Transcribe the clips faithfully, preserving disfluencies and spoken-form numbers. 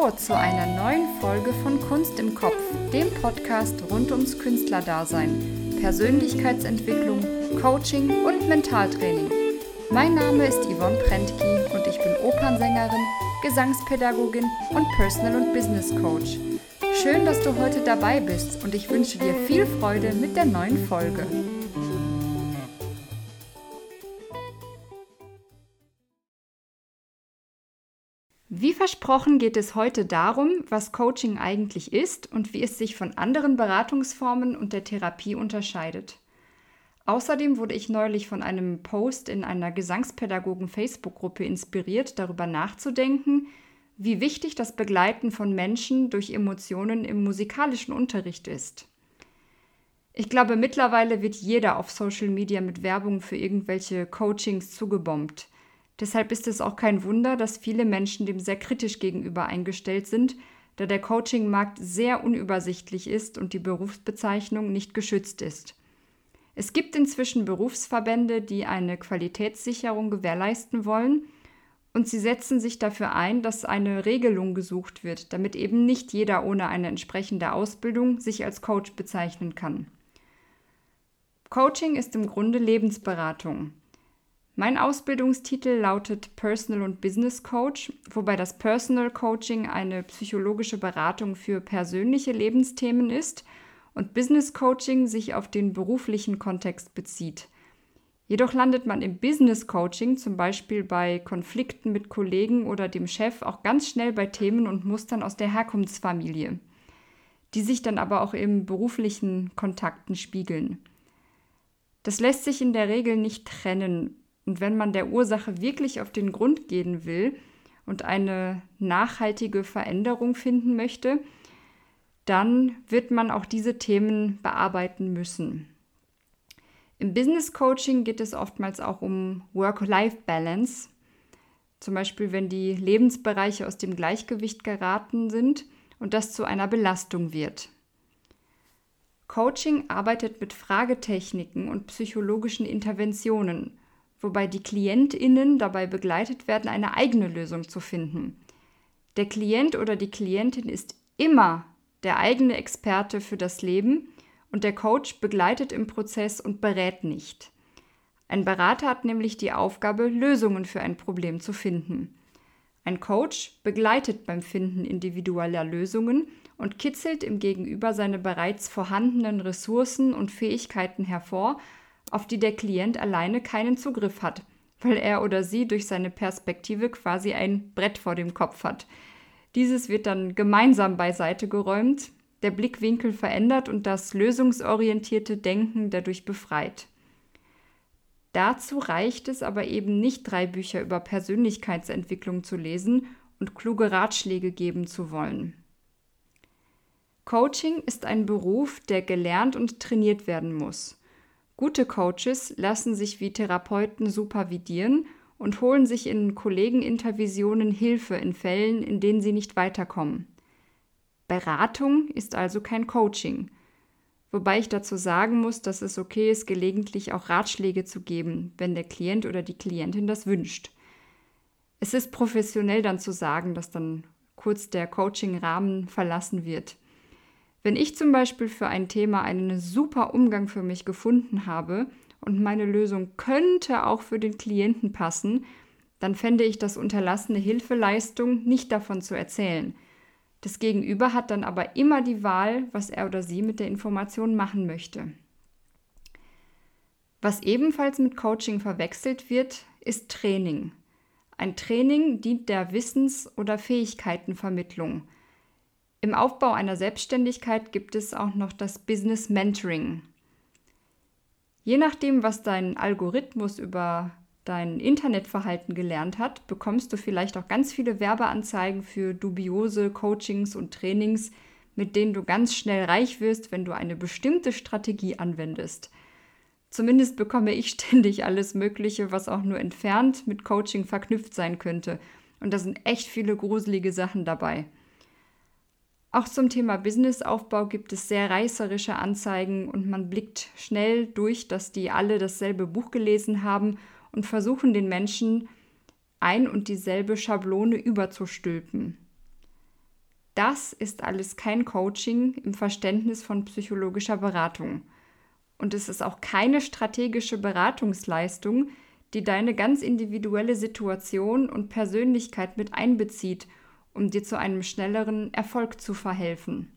Hallo zu einer neuen Folge von Kunst im Kopf, dem Podcast rund ums Künstlerdasein, Persönlichkeitsentwicklung, Coaching und Mentaltraining. Mein Name ist Yvonne Prentke und ich bin Opernsängerin, Gesangspädagogin und Personal- und Business Coach. Schön, dass du heute dabei bist und ich wünsche dir viel Freude mit der neuen Folge. Wie versprochen geht es heute darum, was Coaching eigentlich ist und wie es sich von anderen Beratungsformen und der Therapie unterscheidet. Außerdem wurde ich neulich von einem Post in einer Gesangspädagogen-Facebook-Gruppe inspiriert, darüber nachzudenken, wie wichtig das Begleiten von Menschen durch Emotionen im musikalischen Unterricht ist. Ich glaube, mittlerweile wird jeder auf Social Media mit Werbung für irgendwelche Coachings zugebombt. Deshalb ist es auch kein Wunder, dass viele Menschen dem sehr kritisch gegenüber eingestellt sind, da der Coaching-Markt sehr unübersichtlich ist und die Berufsbezeichnung nicht geschützt ist. Es gibt inzwischen Berufsverbände, die eine Qualitätssicherung gewährleisten wollen und sie setzen sich dafür ein, dass eine Regelung gesucht wird, damit eben nicht jeder ohne eine entsprechende Ausbildung sich als Coach bezeichnen kann. Coaching ist im Grunde Lebensberatung. Mein Ausbildungstitel lautet Personal- und Business Coach, wobei das Personal Coaching eine psychologische Beratung für persönliche Lebensthemen ist und Business Coaching sich auf den beruflichen Kontext bezieht. Jedoch landet man im Business Coaching, zum Beispiel bei Konflikten mit Kollegen oder dem Chef, auch ganz schnell bei Themen und Mustern aus der Herkunftsfamilie, die sich dann aber auch im beruflichen Kontakten spiegeln. Das lässt sich in der Regel nicht trennen. Und wenn man der Ursache wirklich auf den Grund gehen will und eine nachhaltige Veränderung finden möchte, dann wird man auch diese Themen bearbeiten müssen. Im Business Coaching geht es oftmals auch um Work-Life-Balance, zum Beispiel wenn die Lebensbereiche aus dem Gleichgewicht geraten sind und das zu einer Belastung wird. Coaching arbeitet mit Fragetechniken und psychologischen Interventionen, wobei die KlientInnen dabei begleitet werden, eine eigene Lösung zu finden. Der Klient oder die Klientin ist immer der eigene Experte für das Leben und der Coach begleitet im Prozess und berät nicht. Ein Berater hat nämlich die Aufgabe, Lösungen für ein Problem zu finden. Ein Coach begleitet beim Finden individueller Lösungen und kitzelt im Gegenüber seine bereits vorhandenen Ressourcen und Fähigkeiten hervor, auf die der Klient alleine keinen Zugriff hat, weil er oder sie durch seine Perspektive quasi ein Brett vor dem Kopf hat. Dieses wird dann gemeinsam beiseite geräumt, der Blickwinkel verändert und das lösungsorientierte Denken dadurch befreit. Dazu reicht es aber eben nicht, drei Bücher über Persönlichkeitsentwicklung zu lesen und kluge Ratschläge geben zu wollen. Coaching ist ein Beruf, der gelernt und trainiert werden muss. Gute Coaches lassen sich wie Therapeuten supervidieren und holen sich in Kollegenintervisionen Hilfe in Fällen, in denen sie nicht weiterkommen. Beratung ist also kein Coaching, wobei ich dazu sagen muss, dass es okay ist, gelegentlich auch Ratschläge zu geben, wenn der Klient oder die Klientin das wünscht. Es ist professionell dann zu sagen, dass dann kurz der Coaching-Rahmen verlassen wird. Wenn ich zum Beispiel für ein Thema einen super Umgang für mich gefunden habe und meine Lösung könnte auch für den Klienten passen, dann fände ich das unterlassene Hilfeleistung, nicht davon zu erzählen. Das Gegenüber hat dann aber immer die Wahl, was er oder sie mit der Information machen möchte. Was ebenfalls mit Coaching verwechselt wird, ist Training. Ein Training dient der Wissens- oder Fähigkeitenvermittlung. Im Aufbau einer Selbstständigkeit gibt es auch noch das Business Mentoring. Je nachdem, was dein Algorithmus über dein Internetverhalten gelernt hat, bekommst du vielleicht auch ganz viele Werbeanzeigen für dubiose Coachings und Trainings, mit denen du ganz schnell reich wirst, wenn du eine bestimmte Strategie anwendest. Zumindest bekomme ich ständig alles Mögliche, was auch nur entfernt mit Coaching verknüpft sein könnte. Und da sind echt viele gruselige Sachen dabei. Auch zum Thema Businessaufbau gibt es sehr reißerische Anzeigen und man blickt schnell durch, dass die alle dasselbe Buch gelesen haben und versuchen den Menschen ein und dieselbe Schablone überzustülpen. das ist alles kein Coaching im Verständnis von psychologischer Beratung. Und es ist auch keine strategische Beratungsleistung, die deine ganz individuelle Situation und Persönlichkeit mit einbezieht, um dir zu einem schnelleren Erfolg zu verhelfen.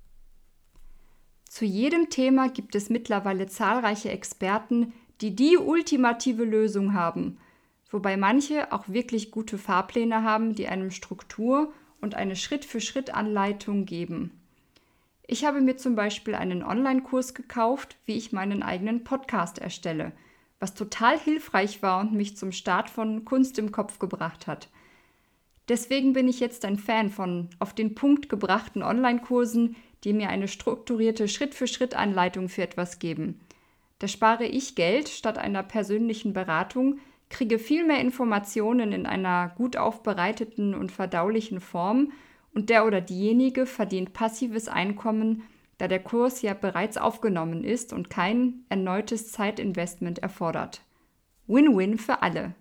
Zu jedem Thema gibt es mittlerweile zahlreiche Experten, die die ultimative Lösung haben, wobei manche auch wirklich gute Fahrpläne haben, die einem Struktur und eine Schritt-für-Schritt-Anleitung geben. Ich habe mir zum Beispiel einen Online-Kurs gekauft, wie ich meinen eigenen Podcast erstelle, was total hilfreich war und mich zum Start von Kunst im Kopf gebracht hat. Deswegen bin ich jetzt ein Fan von auf den Punkt gebrachten Online-Kursen, die mir eine strukturierte Schritt-für-Schritt-Anleitung für etwas geben. Da spare ich Geld statt einer persönlichen Beratung, kriege viel mehr Informationen in einer gut aufbereiteten und verdaulichen Form und der oder diejenige verdient passives Einkommen, da der Kurs ja bereits aufgenommen ist und kein erneutes Zeitinvestment erfordert. Win-win für alle.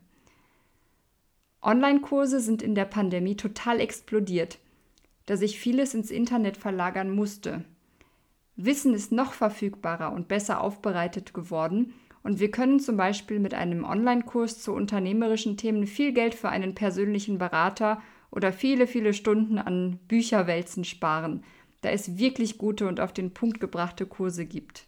Online-Kurse sind in der Pandemie total explodiert, da sich vieles ins Internet verlagern musste. Wissen ist noch verfügbarer und besser aufbereitet geworden und wir können zum Beispiel mit einem Online-Kurs zu unternehmerischen Themen viel Geld für einen persönlichen Berater oder viele, viele Stunden an Bücherwälzen sparen, da es wirklich gute und auf den Punkt gebrachte Kurse gibt.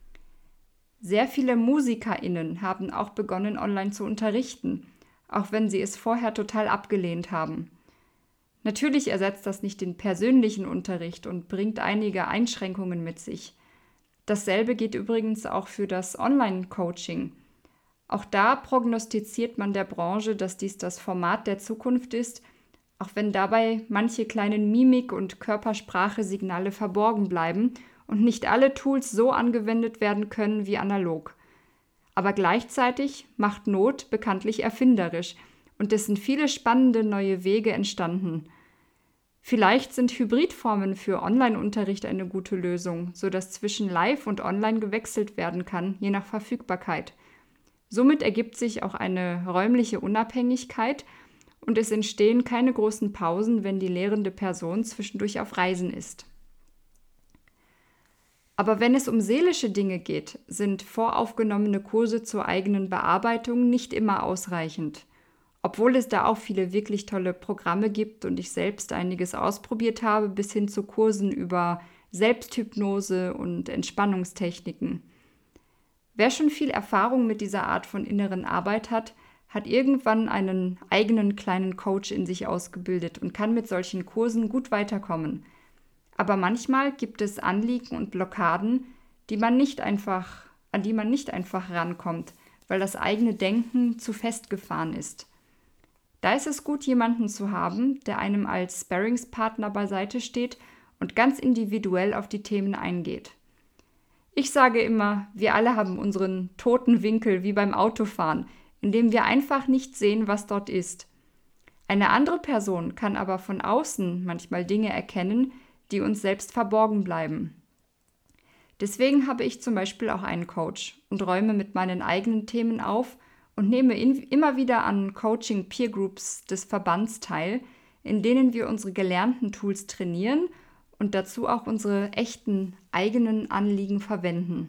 Sehr viele MusikerInnen haben auch begonnen, online zu unterrichten, auch wenn sie es vorher total abgelehnt haben. Natürlich ersetzt das nicht den persönlichen Unterricht und bringt einige Einschränkungen mit sich. Dasselbe geht übrigens auch für das Online-Coaching. Auch da prognostiziert man der Branche, dass dies das Format der Zukunft ist, auch wenn dabei manche kleinen Mimik- und Körpersprache-Signale verborgen bleiben und nicht alle Tools so angewendet werden können wie analog. Aber gleichzeitig macht Not bekanntlich erfinderisch und es sind viele spannende neue Wege entstanden. Vielleicht sind Hybridformen für Online-Unterricht eine gute Lösung, sodass zwischen Live und Online gewechselt werden kann, je nach Verfügbarkeit. Somit ergibt sich auch eine räumliche Unabhängigkeit und es entstehen keine großen Pausen, wenn die lehrende Person zwischendurch auf Reisen ist. Aber wenn es um seelische Dinge geht, sind voraufgenommene Kurse zur eigenen Bearbeitung nicht immer ausreichend. Obwohl es da auch viele wirklich tolle Programme gibt und ich selbst einiges ausprobiert habe, bis hin zu Kursen über Selbsthypnose und Entspannungstechniken. Wer schon viel Erfahrung mit dieser Art von inneren Arbeit hat, hat irgendwann einen eigenen kleinen Coach in sich ausgebildet und kann mit solchen Kursen gut weiterkommen. Aber manchmal gibt es Anliegen und Blockaden, die man nicht einfach, an die man nicht einfach rankommt, weil das eigene Denken zu festgefahren ist. Da ist es gut, jemanden zu haben, der einem als Sparringspartner beiseite steht und ganz individuell auf die Themen eingeht. Ich sage immer, wir alle haben unseren toten Winkel wie beim Autofahren, in dem wir einfach nicht sehen, was dort ist. Eine andere Person kann aber von außen manchmal Dinge erkennen, die uns selbst verborgen bleiben. Deswegen habe ich zum Beispiel auch einen Coach und räume mit meinen eigenen Themen auf und nehme in, immer wieder an Coaching-Peer-Groups des Verbands teil, in denen wir unsere gelernten Tools trainieren und dazu auch unsere echten eigenen Anliegen verwenden.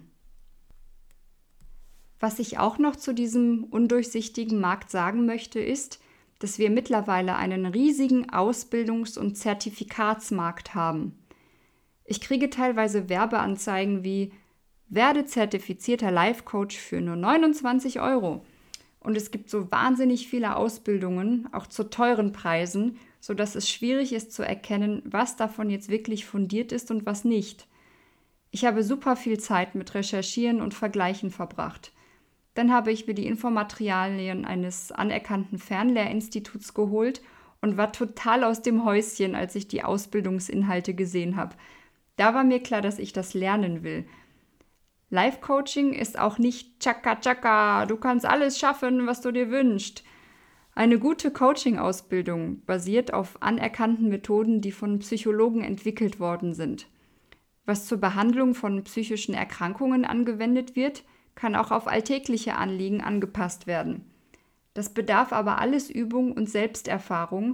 Was ich auch noch zu diesem undurchsichtigen Markt sagen möchte, ist, dass wir mittlerweile einen riesigen Ausbildungs- und Zertifikatsmarkt haben. Ich kriege teilweise Werbeanzeigen wie „Werde zertifizierter Life-Coach für nur neunundzwanzig Euro". Und es gibt so wahnsinnig viele Ausbildungen, auch zu teuren Preisen, sodass es schwierig ist zu erkennen, was davon jetzt wirklich fundiert ist und was nicht. Ich habe super viel Zeit mit Recherchieren und Vergleichen verbracht. Dann habe ich mir die Infomaterialien eines anerkannten Fernlehrinstituts geholt und war total aus dem Häuschen, als ich die Ausbildungsinhalte gesehen habe. Da war mir klar, dass ich das lernen will. Life-Coaching ist auch nicht Chaka Chaka, du kannst alles schaffen, was du dir wünschst. Eine gute Coaching-Ausbildung basiert auf anerkannten Methoden, die von Psychologen entwickelt worden sind. Was zur Behandlung von psychischen Erkrankungen angewendet wird, kann auch auf alltägliche Anliegen angepasst werden. Das bedarf aber alles Übung und Selbsterfahrung,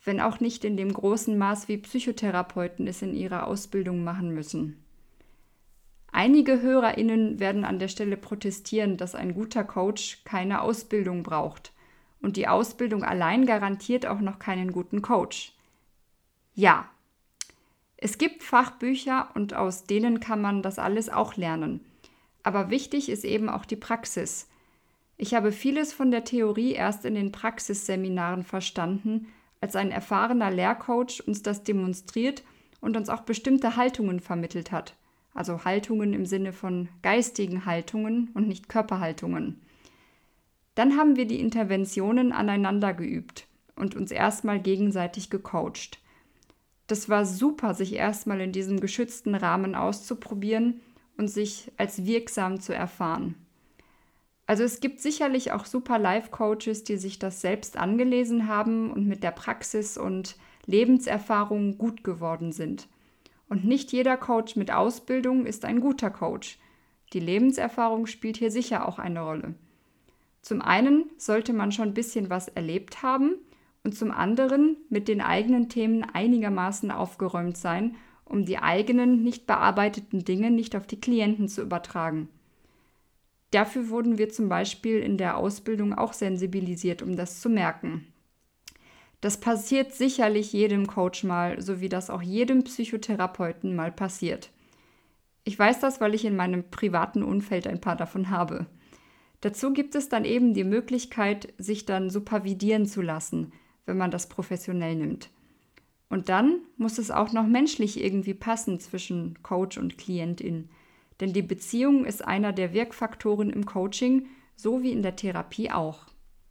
wenn auch nicht in dem großen Maß wie Psychotherapeuten es in ihrer Ausbildung machen müssen. Einige HörerInnen werden an der Stelle protestieren, dass ein guter Coach keine Ausbildung braucht und die Ausbildung allein garantiert auch noch keinen guten Coach. Ja, es gibt Fachbücher und aus denen kann man das alles auch lernen. Aber wichtig ist eben auch die Praxis. Ich habe vieles von der Theorie erst in den Praxisseminaren verstanden, als ein erfahrener Lehrcoach uns das demonstriert und uns auch bestimmte Haltungen vermittelt hat. Also Haltungen im Sinne von geistigen Haltungen und nicht Körperhaltungen. Dann haben wir die Interventionen aneinander geübt und uns erstmal gegenseitig gecoacht. Das war super, sich erstmal in diesem geschützten Rahmen auszuprobieren und sich als wirksam zu erfahren. Also es gibt sicherlich auch super Life-Coaches, die sich das selbst angelesen haben und mit der Praxis und Lebenserfahrung gut geworden sind. Und nicht jeder Coach mit Ausbildung ist ein guter Coach. Die Lebenserfahrung spielt hier sicher auch eine Rolle. Zum einen sollte man schon ein bisschen was erlebt haben und zum anderen mit den eigenen Themen einigermaßen aufgeräumt sein, um die eigenen nicht bearbeiteten Dinge nicht auf die Klienten zu übertragen. Dafür wurden wir zum Beispiel in der Ausbildung auch sensibilisiert, um das zu merken. Das passiert sicherlich jedem Coach mal, so wie das auch jedem Psychotherapeuten mal passiert. Ich weiß das, weil ich in meinem privaten Umfeld ein paar davon habe. Dazu gibt es dann eben die Möglichkeit, sich dann supervidieren zu lassen, wenn man das professionell nimmt. Und dann muss es auch noch menschlich irgendwie passen zwischen Coach und Klientin. Denn die Beziehung ist einer der Wirkfaktoren im Coaching, so wie in der Therapie auch.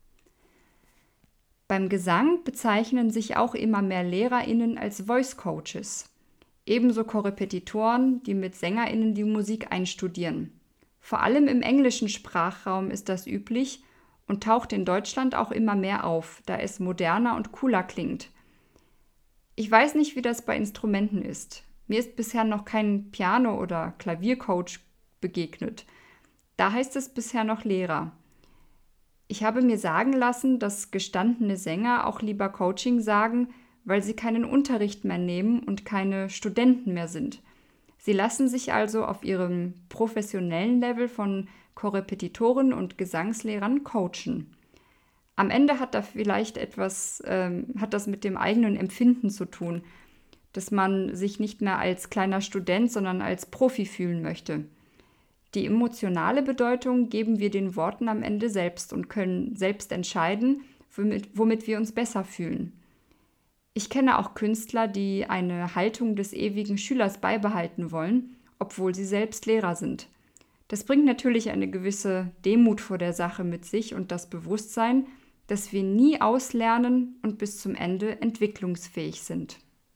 Beim Gesang bezeichnen sich auch immer mehr LehrerInnen als Voice Coaches. Ebenso Korrepetitoren, die mit SängerInnen die Musik einstudieren. Vor allem im englischen Sprachraum ist das üblich und taucht in Deutschland auch immer mehr auf, da es moderner und cooler klingt. Ich weiß nicht, wie das bei Instrumenten ist. Mir ist bisher noch kein Piano- oder Klaviercoach begegnet. Da heißt es bisher noch Lehrer. Ich habe mir sagen lassen, dass gestandene Sänger auch lieber Coaching sagen, weil sie keinen Unterricht mehr nehmen und keine Studenten mehr sind. Sie lassen sich also auf ihrem professionellen Level von Korrepetitoren und Gesangslehrern coachen. Am Ende hat da vielleicht etwas, ähm, hat das mit dem eigenen Empfinden zu tun, dass man sich nicht mehr als kleiner Student, sondern als Profi fühlen möchte. Die emotionale Bedeutung geben wir den Worten am Ende selbst und können selbst entscheiden, womit, womit wir uns besser fühlen. Ich kenne auch Künstler, die eine Haltung des ewigen Schülers beibehalten wollen, obwohl sie selbst Lehrer sind. Das bringt natürlich eine gewisse Demut vor der Sache mit sich und das Bewusstsein, dass wir nie auslernen und bis zum Ende entwicklungsfähig sind.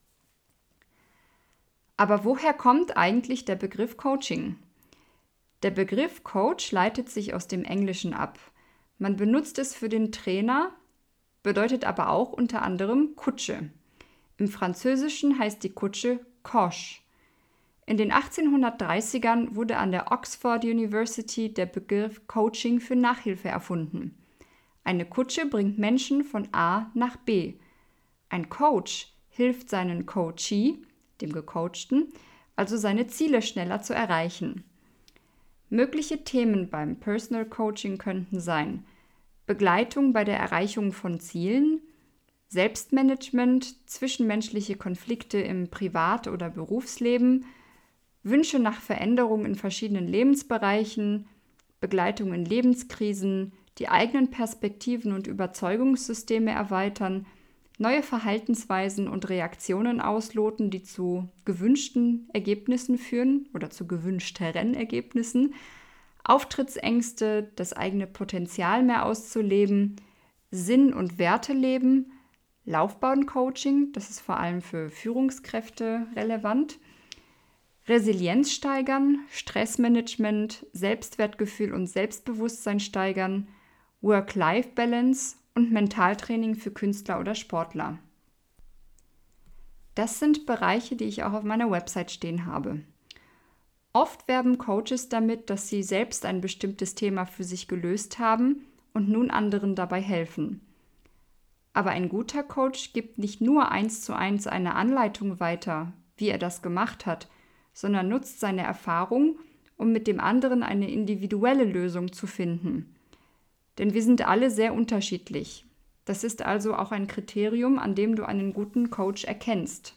Aber woher kommt eigentlich der Begriff Coaching? Der Begriff Coach leitet sich aus dem Englischen ab. Man benutzt es für den Trainer, bedeutet aber auch unter anderem Kutsche. Im Französischen heißt die Kutsche Coche. In den achtzehnhundertdreißigern wurde an der Oxford University der Begriff Coaching für Nachhilfe erfunden. Eine Kutsche bringt Menschen von A nach B. Ein Coach hilft seinen Coachee, dem Gecoachten, also seine Ziele schneller zu erreichen. Mögliche Themen beim Personal Coaching könnten sein: Begleitung bei der Erreichung von Zielen, Selbstmanagement, zwischenmenschliche Konflikte im Privat- oder Berufsleben, Wünsche nach Veränderung in verschiedenen Lebensbereichen, Begleitung in Lebenskrisen, die eigenen Perspektiven und Überzeugungssysteme erweitern, neue Verhaltensweisen und Reaktionen ausloten, die zu gewünschten Ergebnissen führen oder zu gewünschteren Ergebnissen, Auftrittsängste, das eigene Potenzial mehr auszuleben, Sinn und Werte leben, Laufbahncoaching, das ist vor allem für Führungskräfte relevant, Resilienz steigern, Stressmanagement, Selbstwertgefühl und Selbstbewusstsein steigern, Work-Life-Balance und Mentaltraining für Künstler oder Sportler. Das sind Bereiche, die ich auch auf meiner Website stehen habe. Oft werben Coaches damit, dass sie selbst ein bestimmtes Thema für sich gelöst haben und nun anderen dabei helfen. Aber ein guter Coach gibt nicht nur eins zu eins eine Anleitung weiter, wie er das gemacht hat, sondern nutzt seine Erfahrung, um mit dem anderen eine individuelle Lösung zu finden. Denn wir sind alle sehr unterschiedlich. Das ist also auch ein Kriterium, an dem du einen guten Coach erkennst.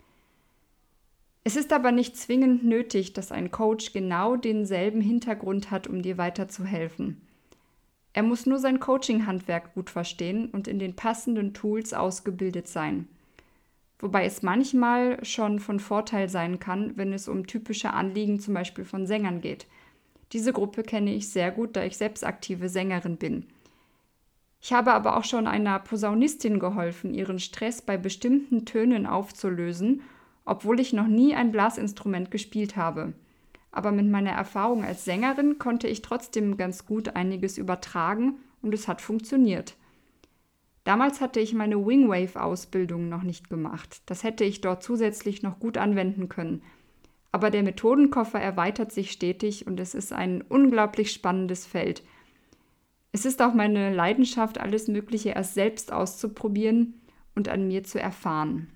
Es ist aber nicht zwingend nötig, dass ein Coach genau denselben Hintergrund hat, um dir weiterzuhelfen. Er muss nur sein Coaching-Handwerk gut verstehen und in den passenden Tools ausgebildet sein. Wobei es manchmal schon von Vorteil sein kann, wenn es um typische Anliegen zum Beispiel von Sängern geht. Diese Gruppe kenne ich sehr gut, da ich selbst aktive Sängerin bin. Ich habe aber auch schon einer Posaunistin geholfen, ihren Stress bei bestimmten Tönen aufzulösen, obwohl ich noch nie ein Blasinstrument gespielt habe. Aber mit meiner Erfahrung als Sängerin konnte ich trotzdem ganz gut einiges übertragen und es hat funktioniert. Damals hatte ich meine Wingwave-Ausbildung noch nicht gemacht. Das hätte ich dort zusätzlich noch gut anwenden können. Aber der Methodenkoffer erweitert sich stetig und es ist ein unglaublich spannendes Feld. Es ist auch meine Leidenschaft, alles Mögliche erst selbst auszuprobieren und an mir zu erfahren.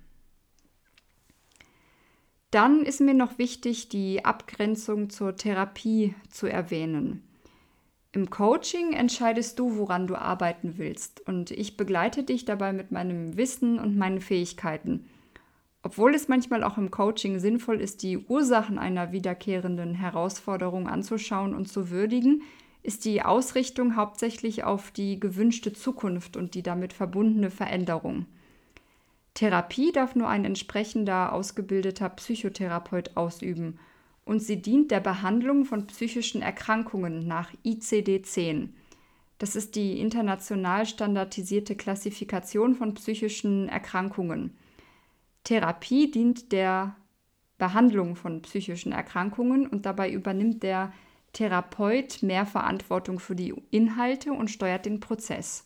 Dann ist mir noch wichtig, die Abgrenzung zur Therapie zu erwähnen. Im Coaching entscheidest du, woran du arbeiten willst, und ich begleite dich dabei mit meinem Wissen und meinen Fähigkeiten. Obwohl es manchmal auch im Coaching sinnvoll ist, die Ursachen einer wiederkehrenden Herausforderung anzuschauen und zu würdigen, ist die Ausrichtung hauptsächlich auf die gewünschte Zukunft und die damit verbundene Veränderung. Therapie darf nur ein entsprechender ausgebildeter Psychotherapeut ausüben und sie dient der Behandlung von psychischen Erkrankungen nach I C D zehn. Das ist die international standardisierte Klassifikation von psychischen Erkrankungen. Therapie dient der Behandlung von psychischen Erkrankungen und dabei übernimmt der Therapeut mehr Verantwortung für die Inhalte und steuert den Prozess.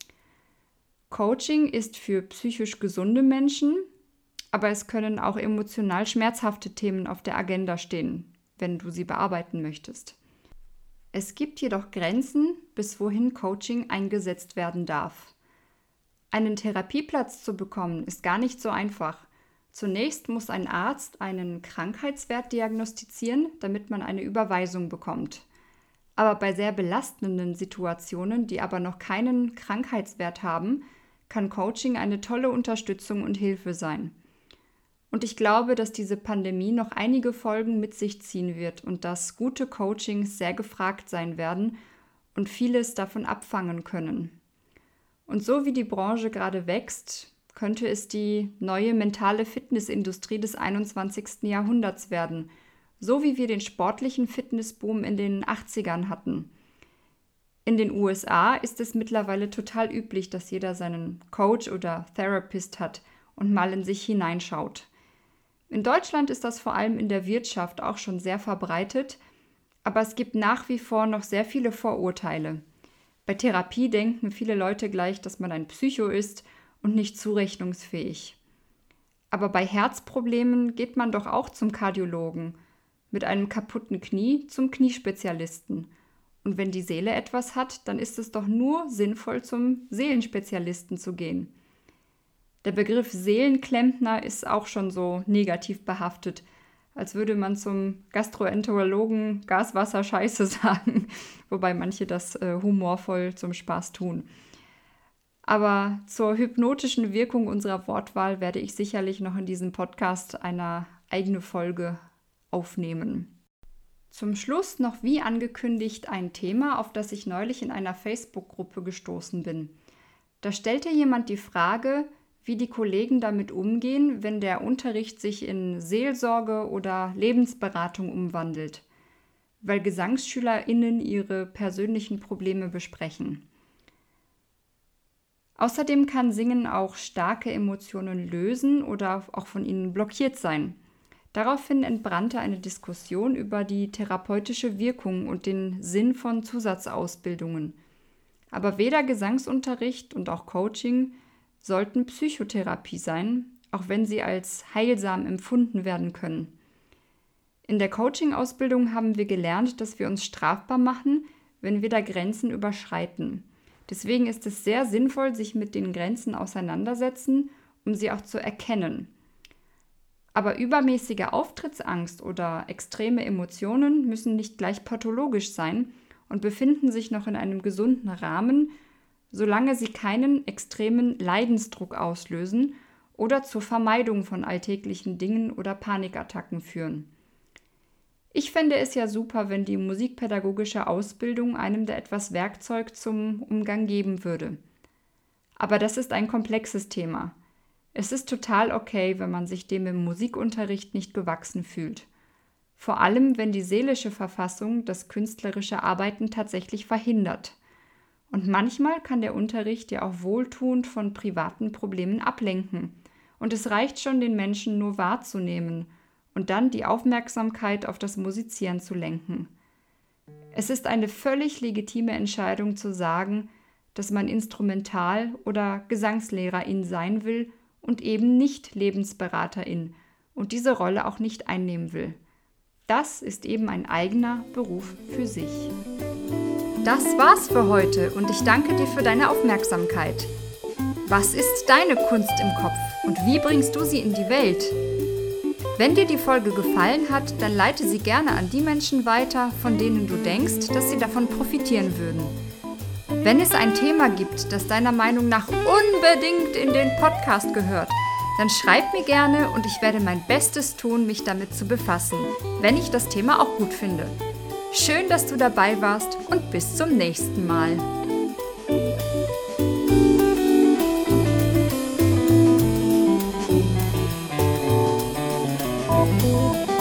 Coaching ist für psychisch gesunde Menschen, aber es können auch emotional schmerzhafte Themen auf der Agenda stehen, wenn du sie bearbeiten möchtest. Es gibt jedoch Grenzen, bis wohin Coaching eingesetzt werden darf. Einen Therapieplatz zu bekommen, ist gar nicht so einfach. Zunächst muss ein Arzt einen Krankheitswert diagnostizieren, damit man eine Überweisung bekommt. Aber bei sehr belastenden Situationen, die aber noch keinen Krankheitswert haben, kann Coaching eine tolle Unterstützung und Hilfe sein. Und ich glaube, dass diese Pandemie noch einige Folgen mit sich ziehen wird und dass gute Coachings sehr gefragt sein werden und vieles davon abfangen können. Und so wie die Branche gerade wächst, könnte es die neue mentale Fitnessindustrie des einundzwanzigsten Jahrhunderts werden, so wie wir den sportlichen Fitnessboom in den achtzigern hatten. In den U S A ist es mittlerweile total üblich, dass jeder seinen Coach oder Therapist hat und mal in sich hineinschaut. In Deutschland ist das vor allem in der Wirtschaft auch schon sehr verbreitet, aber es gibt nach wie vor noch sehr viele Vorurteile. Bei Therapie denken viele Leute gleich, dass man ein Psycho ist und nicht zurechnungsfähig. Aber bei Herzproblemen geht man doch auch zum Kardiologen, mit einem kaputten Knie zum Kniespezialisten. Und wenn die Seele etwas hat, dann ist es doch nur sinnvoll, zum Seelenspezialisten zu gehen. Der Begriff Seelenklempner ist auch schon so negativ behaftet, als würde man zum Gastroenterologen Gaswasser Scheiße sagen, wobei manche das äh, humorvoll zum Spaß tun. Aber zur hypnotischen Wirkung unserer Wortwahl werde ich sicherlich noch in diesem Podcast eine eigene Folge aufnehmen. Zum Schluss noch wie angekündigt ein Thema, auf das ich neulich in einer Facebook-Gruppe gestoßen bin. Da stellte jemand die Frage, wie die Kollegen damit umgehen, wenn der Unterricht sich in Seelsorge oder Lebensberatung umwandelt, weil GesangsschülerInnen ihre persönlichen Probleme besprechen. Außerdem kann Singen auch starke Emotionen lösen oder auch von ihnen blockiert sein. Daraufhin entbrannte eine Diskussion über die therapeutische Wirkung und den Sinn von Zusatzausbildungen. Aber weder Gesangsunterricht und auch Coaching sollten Psychotherapie sein, auch wenn sie als heilsam empfunden werden können. In der Coaching-Ausbildung haben wir gelernt, dass wir uns strafbar machen, wenn wir da Grenzen überschreiten. Deswegen ist es sehr sinnvoll, sich mit den Grenzen auseinandersetzen, um sie auch zu erkennen. Aber übermäßige Auftrittsangst oder extreme Emotionen müssen nicht gleich pathologisch sein und befinden sich noch in einem gesunden Rahmen, solange sie keinen extremen Leidensdruck auslösen oder zur Vermeidung von alltäglichen Dingen oder Panikattacken führen. Ich fände es ja super, wenn die musikpädagogische Ausbildung einem da etwas Werkzeug zum Umgang geben würde. Aber das ist ein komplexes Thema. Es ist total okay, wenn man sich dem im Musikunterricht nicht gewachsen fühlt. Vor allem, wenn die seelische Verfassung das künstlerische Arbeiten tatsächlich verhindert. Und manchmal kann der Unterricht ja auch wohltuend von privaten Problemen ablenken. Und es reicht schon, den Menschen nur wahrzunehmen und dann die Aufmerksamkeit auf das Musizieren zu lenken. Es ist eine völlig legitime Entscheidung zu sagen, dass man Instrumental- oder Gesangslehrerin sein will und eben nicht Lebensberaterin und diese Rolle auch nicht einnehmen will. Das ist eben ein eigener Beruf für sich. Das war's für heute und ich danke dir für deine Aufmerksamkeit. Was ist deine Kunst im Kopf und wie bringst du sie in die Welt? Wenn dir die Folge gefallen hat, dann leite sie gerne an die Menschen weiter, von denen du denkst, dass sie davon profitieren würden. Wenn es ein Thema gibt, das deiner Meinung nach unbedingt in den Podcast gehört, dann schreib mir gerne und ich werde mein Bestes tun, mich damit zu befassen, wenn ich das Thema auch gut finde. Schön, dass du dabei warst und bis zum nächsten Mal. Thank you.